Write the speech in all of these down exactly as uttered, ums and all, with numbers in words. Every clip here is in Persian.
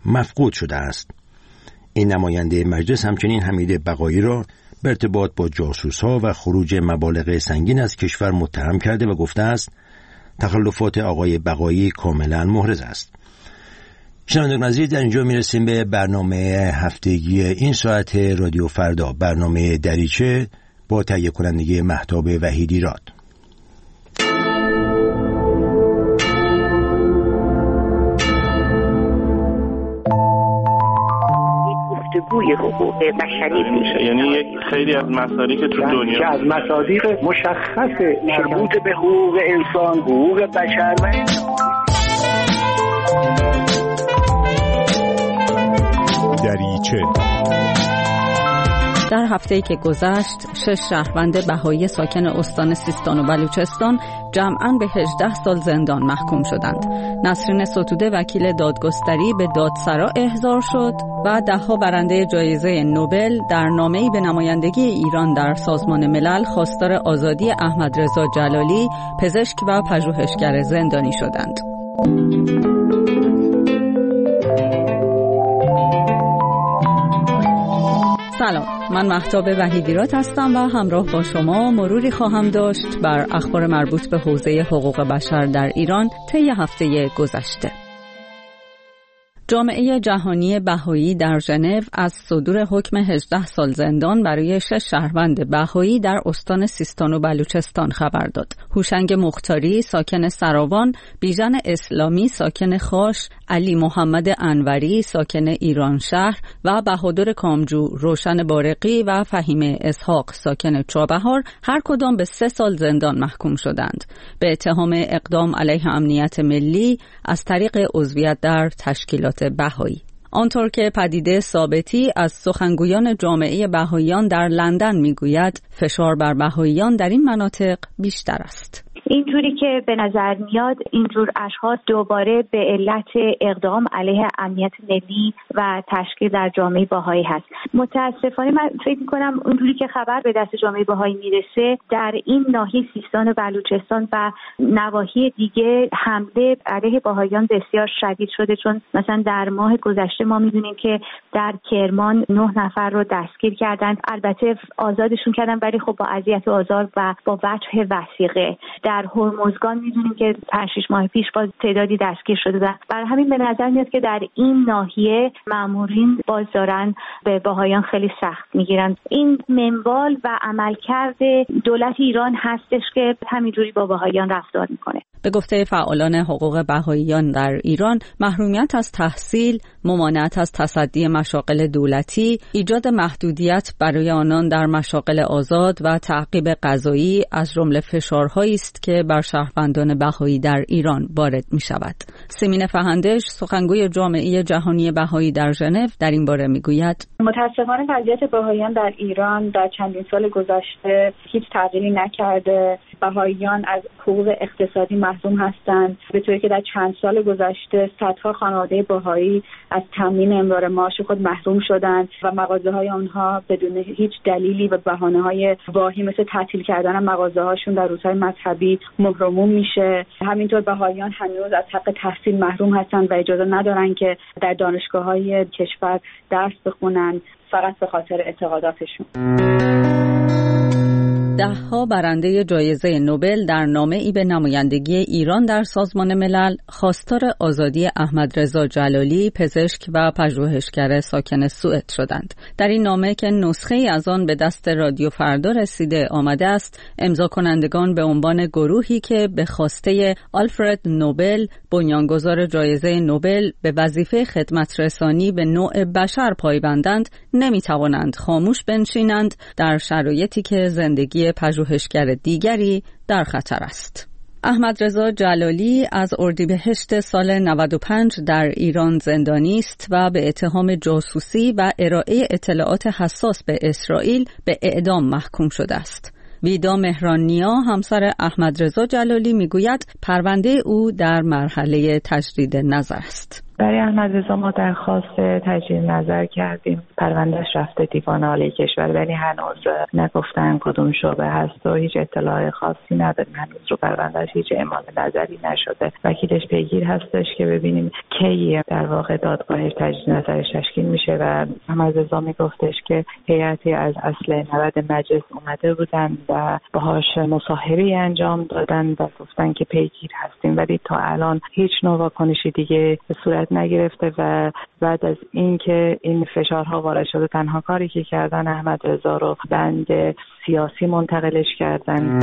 مفقود شده است. این نماینده مجلس همچنین حمید بقایی را به ارتباط با جاسوس‌ها و خروج مبالغ سنگین از کشور متهم کرده و گفته است تخلفات آقای بقایی کاملا محرز است. شنوندگان عزیز، در اینجا میرسیم به برنامه هفتگی این ساعت رادیو فردا، برنامه دریچه با تهیه کنندگی مهتاب وحیدیراد. گفتگوی حقوق بشری میشه، یعنی یک خیلی از مصادیق که تو دنیا که از مصادیق مشخص مربوط به حقوق انسان، حقوق بشر و دریچه. در هفته‌ای که گذشت، شش شهروند بهایی ساکن استان سیستان و بلوچستان جمعاً به هجده سال زندان محکوم شدند. نسرین ستوده وکیل دادگستری به دادسرا احضار شد و ده‌ها برنده جایزه نوبل در نامه‌ای به نمایندگی ایران در سازمان ملل خواستار آزادی احمدرضا جلالی، پزشک و پژوهشگر زندانی شدند. سلام، من مهتاب وحیدیراد هستم و همراه با شما مروری خواهم داشت بر اخبار مربوط به حوزه حقوق بشر در ایران طی هفته گذشته. جامعه جهانی بهایی در ژنو از صدور حکم هجده سال زندان برای شش شهروند بهایی در استان سیستان و بلوچستان خبر داد. هوشنگ مختاری ساکن سراوان، بیژن اسلامی ساکن خاش، علی محمد انوری ساکن ایران شهر و بهادر کامجو، روشن بارقی و فهیم اسحاق ساکن چابهار هر کدام به سه سال زندان محکوم شدند به اتهام اقدام علیه امنیت ملی از طریق عضویت در تشکیلات بهایی. آنطور که پدیده ثابتی از سخنگویان جامعه بهاییان در لندن میگوید، فشار بر بهاییان در این مناطق بیشتر است. اینجوری که به نظر میاد اینجور اشخاص دوباره به علت اقدام علیه امنیت ملی و تشکیل در جامعه بهایی هست. متاسفانه من فکر می‌کنم اونجوری که خبر به دست جامعه بهایی میرسه، در این ناحیه سیستان و بلوچستان و نواحی دیگه حمله علیه بهاییان بسیار شدید شده، چون مثلا در ماه گذشته ما می‌دونیم که در کرمان نه نفر رو دستگیر کردن، البته آزادشون کردن ولی خب با اذیت و آزار و با وجه وثیقه. در هرمزگان می‌دونیم که پنج شش ماه پیش باز تعدادی دستگیر شده و برای همین به نظر میاد که در این ناحیه مامورین باز دارن به بهاییان خیلی سخت میگیرن. این منوال و عملکرد دولت ایران هستش که همینجوری با بهاییان رفتار میکنه. به گفته فعالان حقوق بهاییان در ایران، محرومیت از تحصیل، ممانعت از تصدی مشاغل دولتی، ایجاد محدودیت برای آنان در مشاغل آزاد و تعقیب قضایی از جمله فشارهایی است که بر شهروندان بهایی در ایران وارد می شود. سیمین فهندش، سخنگوی جامعه جهانی بهایی در ژنو، در این باره می گوید: متاسفانه وضعیت بهاییان در ایران در چندین سال گذشته هیچ تغییری نکرده. بهاییان از حقوق اقتصادی محروم هستند، به طوری که در چند سال گذشته صدها خانواده بهایی از تامین امرار معاش خود محروم شدند و مغازه‌های آنها بدون هیچ دلیلی و بهانه‌های واهی مثل تعطیل کردن مغازه‌هاشون در روزهای مذهبی محروم میشه. همینطور بهاییان هنوز از حق تحصیل محروم هستند و اجازه ندارن که در دانشگاه‌های کشور درس بخونن فقط به خاطر اعتقاداتشون. ده‌ها برنده جایزه نوبل در نامه‌ای به نمایندگی ایران در سازمان ملل خواستار آزادی احمدرضا جلالی، پزشک و پژوهشگر ساکن سوئد شدند. در این نامه که نسخه‌ای از آن به دست رادیو فردا رسیده آمده است، امضا کنندگان به عنوان گروهی که به خواسته آلفرد نوبل، بنیانگذار جایزه نوبل، به وظیفه خدمت رسانی به نوع بشر پایبندند، نمی‌توانند خاموش بنشینند در شرایطی که زندگی پژوهشگر دیگری در خطر است. احمدرضا جلالی از اردیبهشت سال نود و پنج در ایران زندانی است و به اتهام جاسوسی و ارائه اطلاعات حساس به اسرائیل به اعدام محکوم شده است. ویدا مهرانیا، همسر احمدرضا جلالی، میگوید پرونده او در مرحله تجدید نظر است. برای احمد رضا ما درخواست تجدید نظر کردیم. پروندهش رفته دیوان عالی کشور ولی هنوز نگفتن کدوم شعبه هست و هیچ اطلاع خاصی نداریم. هنوز رو پروندهش هیچ اعمال نظری نشده. وکیلش پیگیر هستش که ببینیم کی در واقع دادگاهش تجدید نظرش تشکیل میشه و احمد رضا میگفتش که هیئتی از اصل نود مجلس اومده بودن و باهاش مصاحبه انجام دادن و گفتن که پیگیر هستیم، ولی تا الان هیچ نوع واکنشی دیگه به صورت نگرفته و بعد از اینکه این فشارها وارد شده تنها کاری که کردن احمد رضا رو بند سیاسی منتقلش کردن.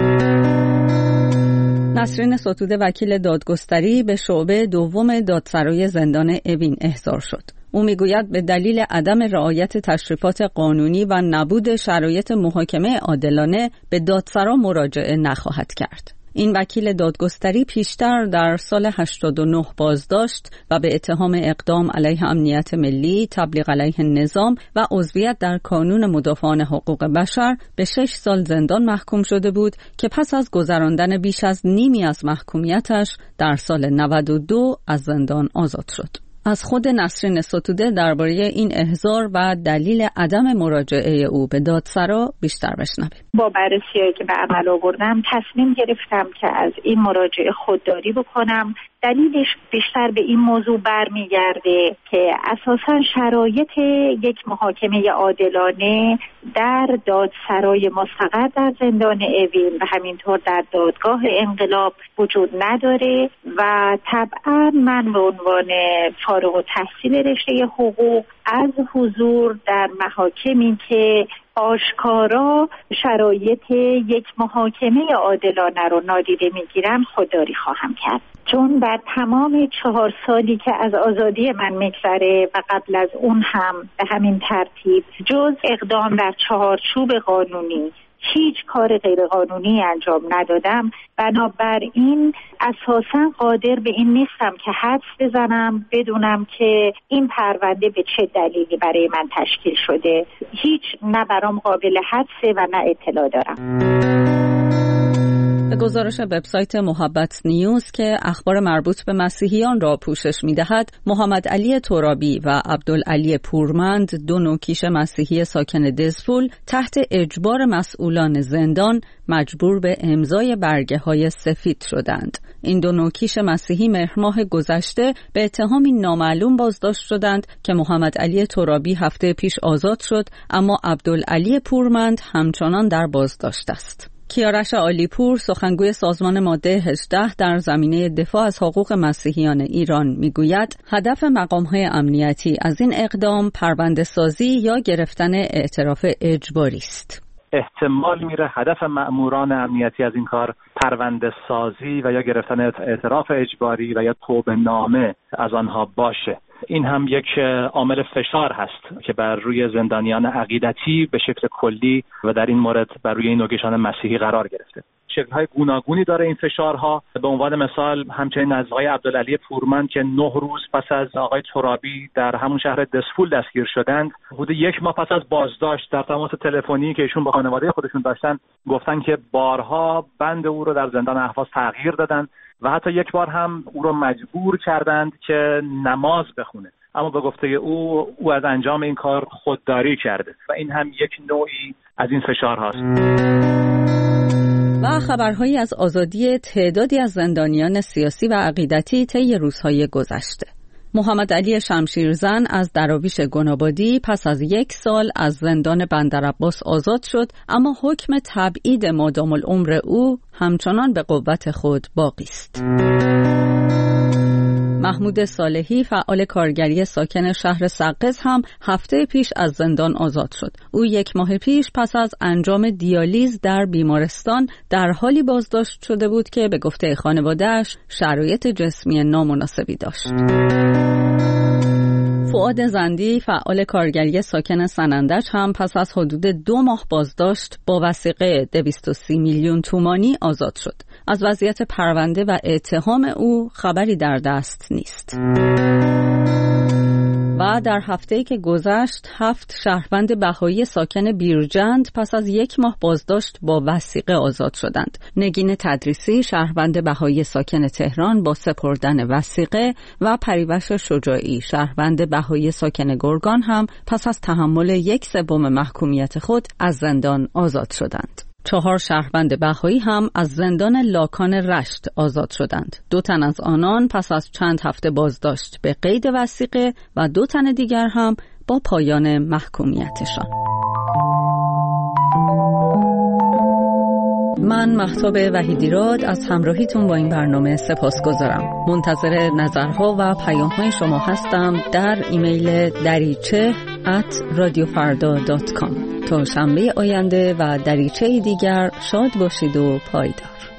نسرین ستوده وکیل دادگستری به شعبه دوم دادسرای زندان اوین احضار شد. او میگوید به دلیل عدم رعایت تشریفات قانونی و نبود شرایط محاکمه عادلانه به دادسرا مراجعه نخواهد کرد. این وکیل دادگستری پیشتر در سال هشتاد و نه بازداشت و به اتهام اقدام علیه امنیت ملی، تبلیغ علیه نظام و عضویت در کانون مدافعان حقوق بشر به شش سال زندان محکوم شده بود که پس از گذراندن بیش از نیمی از محکومیتش در سال نود و دو از زندان آزاد شد. از خود نسرین ستوده درباره این احضار و دلیل عدم مراجعه او به دادسرا بیشتر بشنویم. با بررسی‌هایی که به عمل آوردم تصمیم گرفتم که از این مراجعه خودداری بکنم. دلیلش بیشتر به این موضوع برمیگرده که اساساً شرایط یک محاکمه عادلانه در دادسرای مستقر در زندان اوین و همینطور در دادگاه انقلاب وجود نداره و طبعاً من به عنوان فارغ التحصیل رشته حقوق از حضور در محاکمی که آشکارا شرایط یک محاکمه عادلانه رو نادیده میگیرم خودداری خواهم کرد، چون در تمام چهار سالی که از آزادی من میگذره و قبل از اون هم به همین ترتیب جز اقدام در چهارچوب قانونی هیچ کار غیرقانونی انجام ندادم. بنابراین اساساً قادر به این نیستم که حدس بزنم بدونم که این پرونده به چه دلیلی برای من تشکیل شده. هیچ نه برام قابل حدسه و نه اطلاع دارم. به گزارش وبسایت محبت نیوز که اخبار مربوط به مسیحیان را پوشش می‌دهد، محمد علی ترابی و عبدالعلی پورمند، دو نوکیش مسیحی ساکن دزفول، تحت اجبار مسئولان زندان مجبور به امضای برگه‌های سفید شدند. این دو نوکیش مسیحی مهر ماه گذشته به اتهامی نامعلوم بازداشت شدند که محمد علی ترابی هفته پیش آزاد شد، اما عبدالعلی پورمند همچنان در بازداشت است. کیارش عالیپور، سخنگوی سازمان ماده هجده در زمینه دفاع از حقوق مسیحیان ایران میگوید هدف مقام‌های امنیتی از این اقدام پرونده سازی یا گرفتن اعتراف اجباری است. احتمال میره هدف مأموران امنیتی از این کار پرونده سازی و یا گرفتن اعتراف اجباری و یا توبه نامه از آنها باشه. این هم یک عامل فشار هست که بر روی زندانیان عقیدتی به شکل کلی و در این مورد بر روی این نوکیشان مسیحی قرار گرفته. شکل‌های گوناگونی داره این فشارها. به عنوان مثال همچنین از آقای عبدالعلی پورمند که نه روز پس از آقای ترابی در همون شهر دزفول دستگیر شدند، حدود یک ماه پس از بازداشت در تماس تلفنی که ایشون با خانواده خودشون داشتن گفتن که بارها بند او رو در زندان اهواز تغییر دادن و حتی یک بار هم او رو مجبور کردند که نماز بخونه، اما به گفته او او از انجام این کار خودداری کرده و این هم یک نوعی از این فشار هاست. و خبرهایی از آزادی تعدادی از زندانیان سیاسی و عقیدتی طی روزهای گذشته. محمد علی شمشیرزن از دراویش گنابادی پس از یک سال از زندان بندرعباس آزاد شد، اما حکم تبعید مادام العمر او همچنان به قوت خود باقی است. محمود صالحی فعال کارگری ساکن شهر سقز هم هفته پیش از زندان آزاد شد. او یک ماه پیش پس از انجام دیالیز در بیمارستان در حالی بازداشت شده بود که به گفته خانواده‌اش شرایط جسمی نامناسبی داشت. فؤاد زندی فعال کارگری ساکن سنندج هم پس از حدود دو ماه بازداشت با وثیقه دویست و سی میلیون تومانی آزاد شد. از وضعیت پرونده و اتهام او خبری در دست نیست. و و در هفته‌ای که گذشت هفت شهروند بهایی ساکن بیرجند پس از یک ماه بازداشت با وثیقه آزاد شدند. نگین تدریسی شهروند بهایی ساکن تهران با سپردن وثیقه و پریوش شجاعی شهروند بهایی ساکن گرگان هم پس از تحمل یک سوم محکومیت خود از زندان آزاد شدند. چهار شهروند بهایی هم از زندان لاکان رشت آزاد شدند. دو تن از آنان پس از چند هفته بازداشت به قید وثیقه و دو تن دیگر هم با پایان محکومیتشان. من مهتاب وحیدیراد از همراهیتون با این برنامه سپاسگزارم. منتظر نظرها و پیام‌های شما هستم در ایمیل دریچه ات رادیو فردا دات کام. تا شنبه آینده و دریچه دیگر شاد باشید و پایدار.